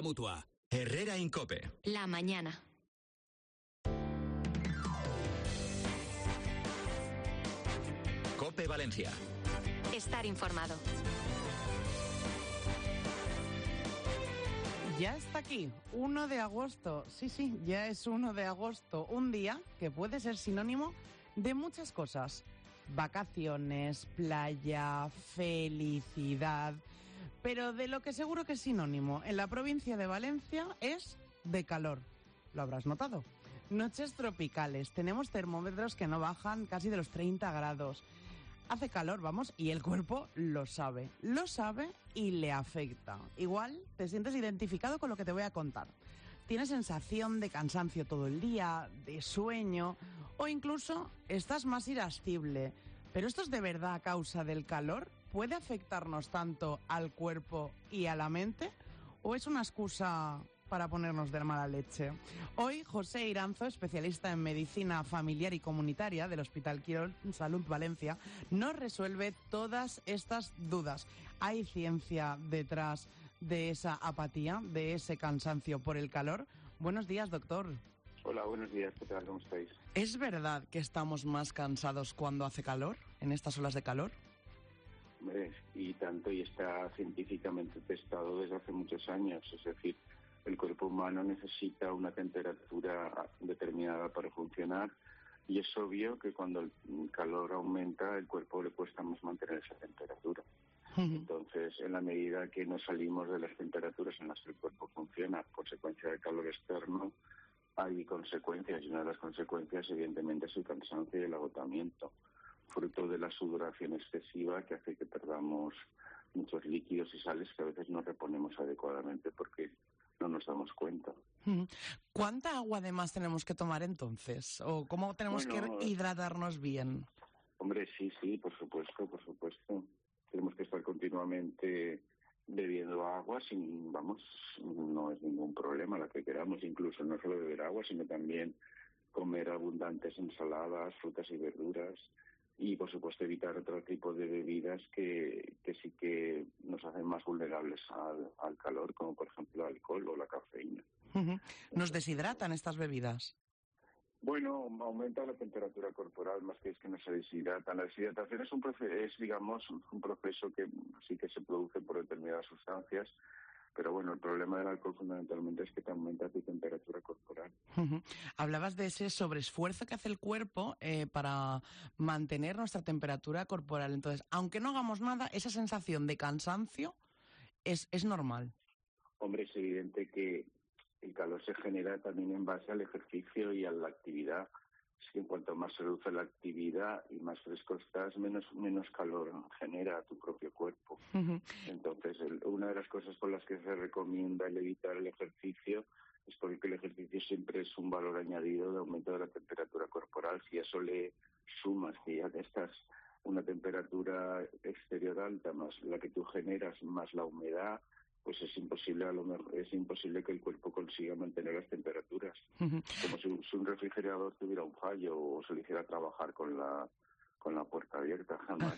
Mutua. Herrera Incope. La mañana. Cope Valencia. Estar informado. Ya está aquí, 1 de agosto. Sí, ya es 1 de agosto. Un día que puede ser sinónimo de muchas cosas. Vacaciones, playa, felicidad. Pero de lo que seguro que es sinónimo en la provincia de Valencia es de calor. Lo habrás notado. Noches tropicales. Tenemos termómetros que no bajan casi de los 30 grados. Hace calor, vamos, y el cuerpo lo sabe y le afecta. Igual te sientes identificado con lo que te voy a contar. Tienes sensación de cansancio todo el día, de sueño, o incluso estás más irascible. ¿Pero esto es de verdad a causa del calor? ¿Puede afectarnos tanto al cuerpo y a la mente? ¿O es una excusa para ponernos de mala leche? Hoy, José Iranzo, especialista en medicina familiar y comunitaria del Hospital Quirón Salud Valencia, nos resuelve todas estas dudas. ¿Hay ciencia detrás de esa apatía, de ese cansancio por el calor? Buenos días, doctor. Hola, buenos días. ¿Qué tal? ¿Cómo estáis? ¿Es verdad que estamos más cansados cuando hace calor, en estas olas de calor? Y tanto, y está científicamente testado desde hace muchos años. Es decir, el cuerpo humano necesita una temperatura determinada para funcionar y es obvio que cuando el calor aumenta, el cuerpo le cuesta más mantener esa temperatura. Entonces, en la medida que no salimos de las temperaturas en las que el cuerpo funciona, consecuencia del calor externo, hay consecuencias, y una de las consecuencias, evidentemente, es el cansancio y el agotamiento, fruto de la sudoración excesiva que hace que perdamos muchos líquidos y sales que a veces no reponemos adecuadamente porque no nos damos cuenta. ¿Cuánta agua además tenemos que tomar entonces? ¿O cómo tenemos que hidratarnos bien? Hombre, sí, por supuesto. Tenemos que estar continuamente bebiendo agua, no es ningún problema la que queramos, incluso no solo beber agua, sino también comer abundantes ensaladas, frutas y verduras y, por supuesto, evitar otro tipo de bebidas que sí que nos hacen más vulnerables al calor, como por ejemplo el alcohol o la cafeína. ¿Nos deshidratan estas bebidas? Bueno, aumenta la temperatura corporal más que es que no se deshidrata. La deshidratación es un proceso que sí que se produce por determinadas sustancias, pero bueno, el problema del alcohol fundamentalmente es que te aumenta tu temperatura corporal. Hablabas de ese sobreesfuerzo que hace el cuerpo para mantener nuestra temperatura corporal. Entonces, aunque no hagamos nada, esa sensación de cansancio es normal. Hombre, es evidente que el calor se genera también en base al ejercicio y a la actividad. Es que en cuanto más se reduce la actividad y más fresco estás, menos calor genera tu propio cuerpo. Entonces, una de las cosas por las que se recomienda el evitar el ejercicio es porque el ejercicio siempre es un valor añadido de aumento de la temperatura corporal. Si a eso le sumas que ya estás una temperatura exterior alta, más la que tú generas, más la humedad, pues es imposible que el cuerpo consiga mantener las temperaturas. Como si un refrigerador tuviera un fallo o se le hiciera trabajar con la puerta abierta, jamás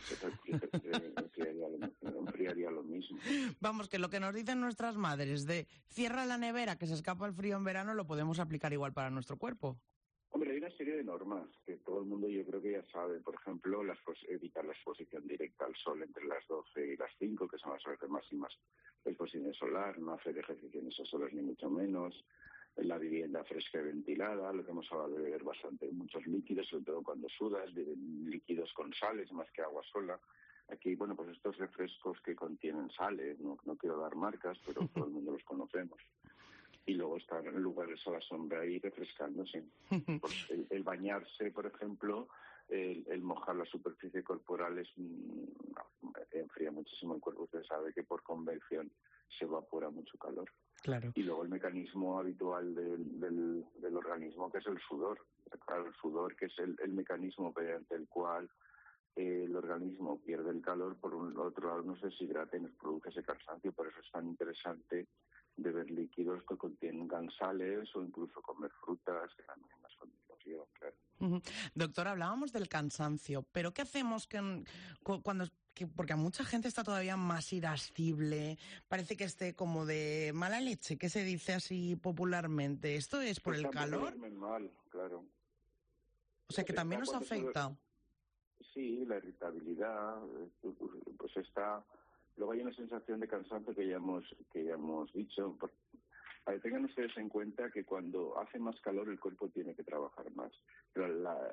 enfriaría lo mismo. Vamos, que lo que nos dicen nuestras madres de cierra la nevera que se escapa el frío en verano lo podemos aplicar igual para nuestro cuerpo. Hombre, hay una serie de normas que todo el mundo yo creo que ya sabe. Por ejemplo, evitar la exposición directa al sol entre las 12 y las 5, que son las horas máximas de exposición solar, no hacer ejercicio en esas horas ni mucho menos, la vivienda fresca y ventilada, lo que hemos hablado de beber muchos líquidos, sobre todo cuando sudas, líquidos con sales más que agua sola. Aquí, bueno, pues estos refrescos que contienen sales, no quiero dar marcas, pero todo el mundo los conocemos. Y luego estar en lugares a la sombra y refrescándose. Pues el bañarse, por ejemplo, el mojar la superficie corporal enfría muchísimo el cuerpo. Usted sabe que por convección se evapora mucho calor. Claro. Y luego el mecanismo habitual del organismo, que es el sudor. Claro, el sudor, que es el mecanismo mediante el cual el organismo pierde el calor, por otro lado nos deshidrata y nos produce ese cansancio. Por eso es tan interesante beber líquidos que contienen sales o incluso comer frutas que también las contienen, claro. Doctor, hablábamos del cansancio, pero ¿qué hacemos cuando porque a mucha gente está todavía más irascible, parece que esté como de mala leche, que se dice así popularmente. ¿Esto es por el calor? Mal, claro. O sea, que también nos afecta. Sí, la irritabilidad, pues está... Luego hay una sensación de cansancio que ya hemos dicho. Tengan ustedes en cuenta que cuando hace más calor el cuerpo tiene que trabajar más. Pero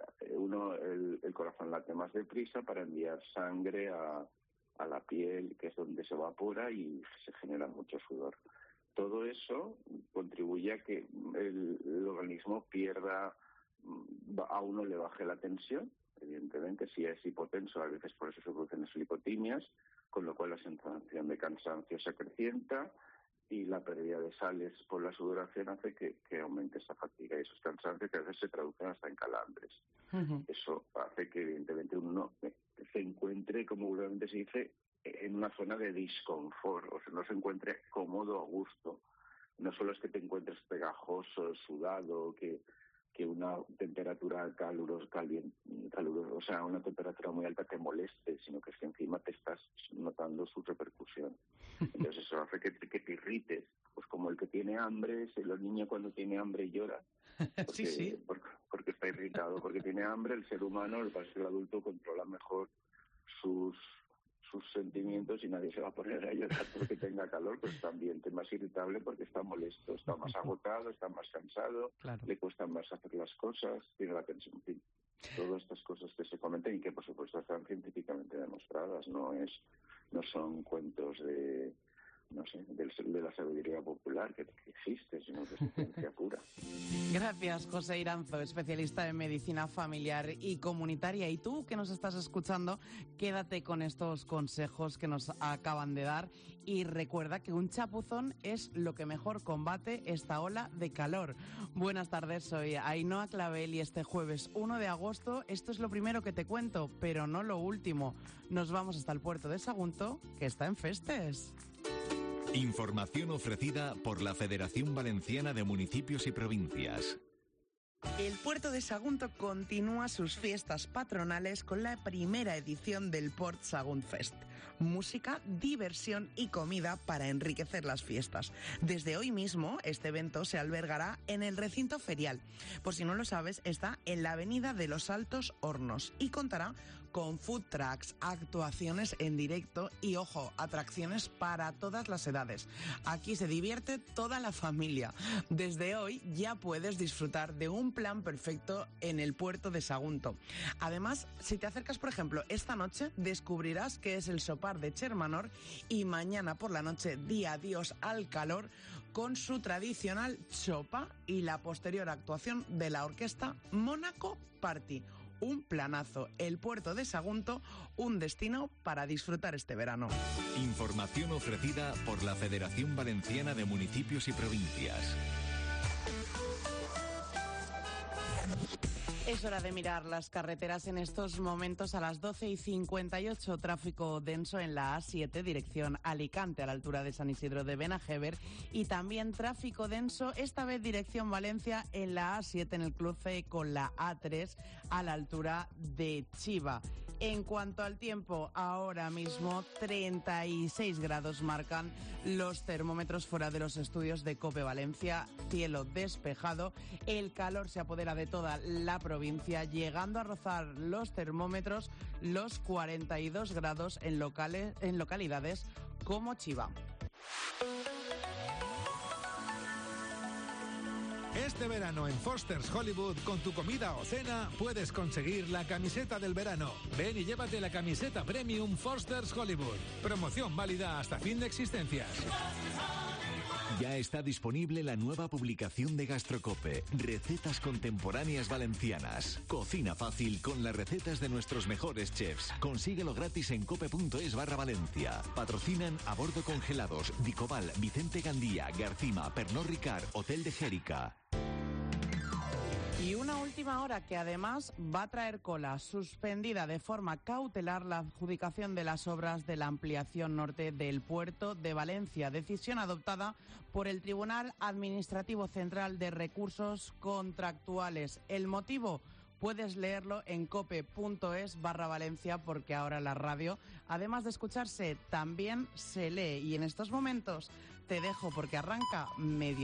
el corazón late más deprisa para enviar sangre a la piel, que es donde se evapora y se genera mucho sudor. Todo eso contribuye a que el organismo pierda, a uno le baje la tensión. Evidentemente, si es hipotenso, a veces por eso se producen lipotimias, con lo cual la sensación de cansancio se acrecienta y la pérdida de sales por la sudoración hace que aumente esa fatiga y esos cansancios que a veces se traducen hasta en calambres. Uh-huh. Eso hace que evidentemente uno se encuentre, como vulgarmente se dice, en una zona de disconfort, o sea, no se encuentre cómodo, a gusto. No solo es que te encuentres pegajoso, sudado, que una temperatura calurosa, o sea, una temperatura muy alta te moleste, sino que es que encima te estás notando su repercusión. Entonces eso hace que te irrites, pues como el que tiene hambre, el niño cuando tiene hambre llora, porque, sí. Porque está irritado, porque tiene hambre. El ser humano, el adulto controla mejor sus sentimientos y nadie se va a poner a llorar porque tenga calor, pues está ambiente más irritable porque está molesto, está más agotado, está más cansado, claro. Le cuesta más hacer las cosas, tiene la tensión, en fin. Todas estas cosas que se comentan y que por supuesto están científicamente demostradas, no son cuentos de la sabiduría popular que existe, sino que es ciencia pura. Gracias, José Iranzo, especialista en medicina familiar y comunitaria. Y tú, que nos estás escuchando, quédate con estos consejos que nos acaban de dar y recuerda que un chapuzón es lo que mejor combate esta ola de calor. Buenas tardes, soy Ainhoa Clavel y este jueves 1 de agosto esto es lo primero que te cuento, pero no lo último. Nos vamos hasta el puerto de Sagunto, que está en festes. Información ofrecida por la Federación Valenciana de Municipios y Provincias. El puerto de Sagunto continúa sus fiestas patronales con la primera edición del Port Sagunt Fest. Música, diversión y comida para enriquecer las fiestas. Desde hoy mismo, este evento se albergará en el recinto ferial. Por si no lo sabes, está en la avenida de los Altos Hornos y contará con food trucks, actuaciones en directo y, ojo, atracciones para todas las edades. Aquí se divierte toda la familia. Desde hoy ya puedes disfrutar de un plan perfecto en el puerto de Sagunto. Además, si te acercas, por ejemplo, esta noche, descubrirás que es el sopar de Chermanor y mañana por la noche, di adiós al calor con su tradicional chopa y la posterior actuación de la orquesta Mónaco Party. Un planazo. El puerto de Sagunto, un destino para disfrutar este verano. Información ofrecida por la Federación Valenciana de Municipios y Provincias. Es hora de mirar las carreteras en estos momentos a las 12:58. Tráfico denso en la A7, dirección Alicante, a la altura de San Isidro de Benajever. Y también tráfico denso, esta vez dirección Valencia, en la A7, en el cruce con la A3, a la altura de Chiva. En cuanto al tiempo, ahora mismo 36 grados marcan los termómetros fuera de los estudios de COPE Valencia, cielo despejado, el calor se apodera de toda la provincia, llegando a rozar los termómetros los 42 grados en localidades como Chiva. Este verano en Foster's Hollywood, con tu comida o cena, puedes conseguir la camiseta del verano. Ven y llévate la camiseta Premium Foster's Hollywood. Promoción válida hasta fin de existencias. Ya está disponible la nueva publicación de Gastrocope, Recetas Contemporáneas Valencianas. Cocina fácil con las recetas de nuestros mejores chefs. Consíguelo gratis en cope.es/Valencia. Patrocinan A Bordo Congelados, Dicobal, Vicente Gandía, Garcima, Pernod Ricard, Hotel de Jérica. Y una última hora que además va a traer cola. Suspendida de forma cautelar la adjudicación de las obras de la ampliación norte del puerto de Valencia. Decisión adoptada por el Tribunal Administrativo Central de Recursos Contractuales. ¿El motivo? puedes leerlo en cope.es/Valencia, porque ahora la radio, además de escucharse, también se lee. Y en estos momentos te dejo porque arranca Medio